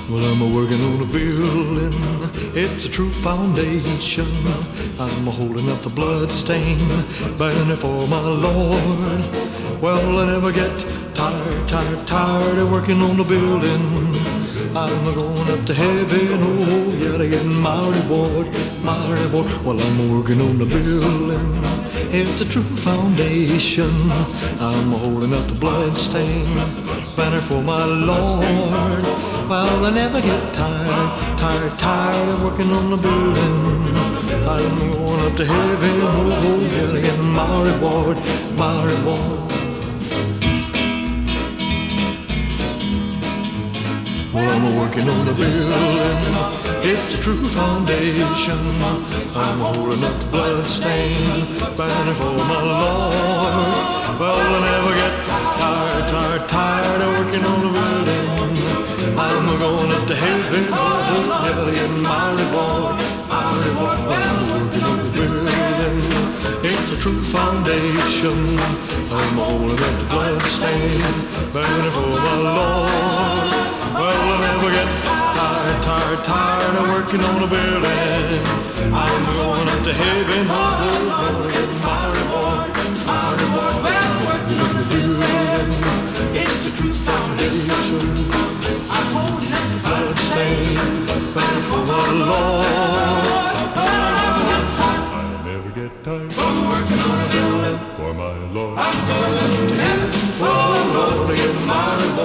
Well, I'm working on a building, it's a true foundation. I'm holding up the bloodstained banner for my Lord. Well, I never get tired of working on the building. I'm going up to heaven, oh yeah, to get my reward, my reward. Well, I'm working on the building, it's a true foundation. I'm holding up the bloodstained banner for my Lord. Well, I never get tired of working on the building. I'm going up to heaven, oh yeah, to get my reward, my reward. Well, I'm working on the building, it's a true foundation. I'm holding up the bloodstained banner for my Lord. Well, I never get tired of working on the building. I'm going up to heaven, oh, yeah, to get my reward, my reward. I'm working on the building, it's a true foundation. I'm holding up the bloodstained banner for my Lord. Well, I never get tired of working on a building. I'm going up to heaven, oh, get my reward, my reward. Well, working on the building, it's a true foundation. I'm holding up the bloodstained banner for my Lord. I never get tired of working on a building for my Lord. I'm going up to heaven, oh, Lord, to get my reward.